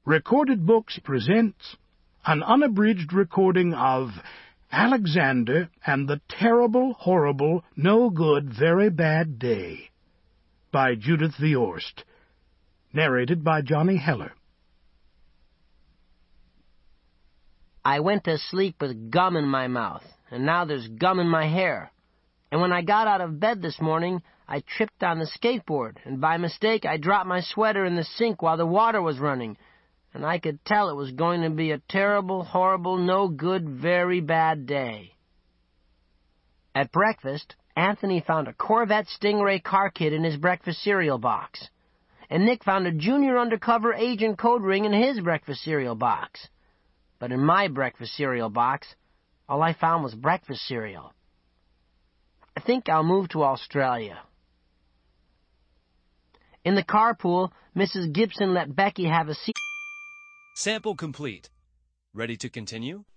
Recorded Books presents an unabridged recording of Alexander and the Terrible, Horrible, No Good, Very Bad Day by Judith Viorst, narrated by Johnny Heller. I went to sleep with gum in my mouth, and now there's gum in my hair. And when I got out of bed this morning, I tripped on the skateboard, and by mistake I dropped my sweater in the sink while the water was running, and I could tell it was going to be a terrible, horrible, no good, very bad day. At breakfast, Anthony found a Corvette Stingray car kit in his breakfast cereal box, and Nick found a junior undercover agent code ring in his breakfast cereal box. But in my breakfast cereal box, all I found was breakfast cereal. I think I'll move to Australia. In the carpool, Mrs. Gibson let Becky have a seat. Sample complete. Ready to continue?